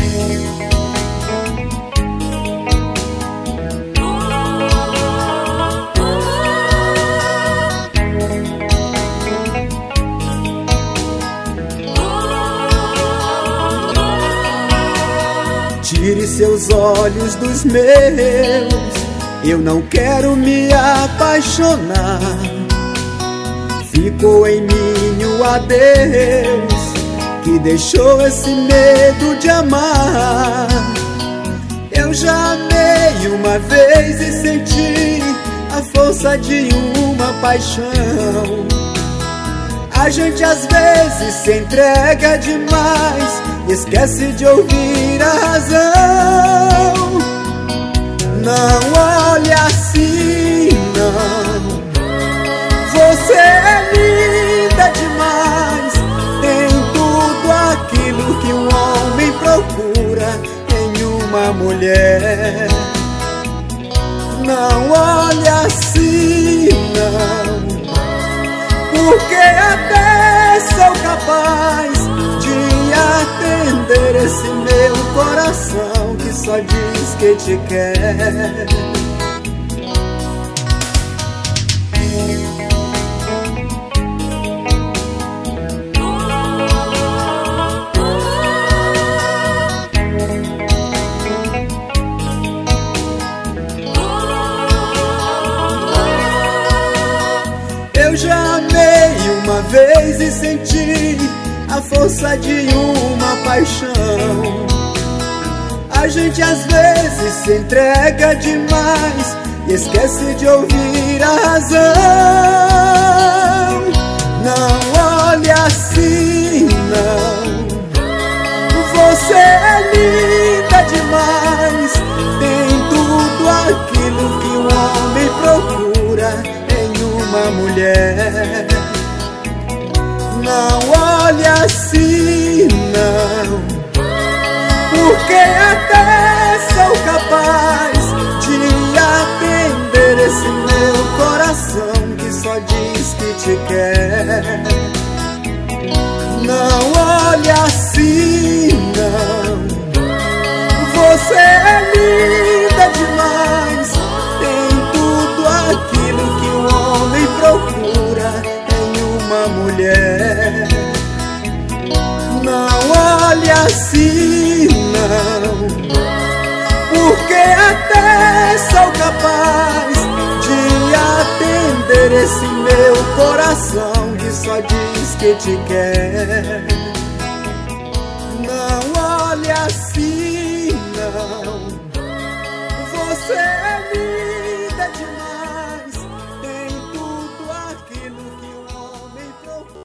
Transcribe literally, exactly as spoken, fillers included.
Tire seus olhos dos meus, eu não quero me apaixonar. Ficou em mim o adeus que deixou esse medo de amar. Eu já amei uma vez e senti a força de uma paixão. A gente às vezes se entrega demais e esquece de ouvir a razão. Não olhe assim, não. Você é linda demais, tem tudo aquilo que um homem procura em uma mulher. Não olhe assim, não, porque até sou capaz de atender esse meu coração que só diz que te quer. Eu já amei uma vez e senti a força de uma paixão. A gente às vezes se entrega demais e esquece de ouvir a razão. Não olhe assim, não. Você é linda demais, tem tudo aquilo que um homem procura uma mulher. Não olhe assim, não, porque até sou capaz de atender esse meu coração que só diz que te quer. Não olhe assim, não. Você é linda demais, tem tudo aquilo que um homem procura em uma mulher. Não olhe assim, não, porque até sou capaz de atender esse meu coração que só diz que te quer.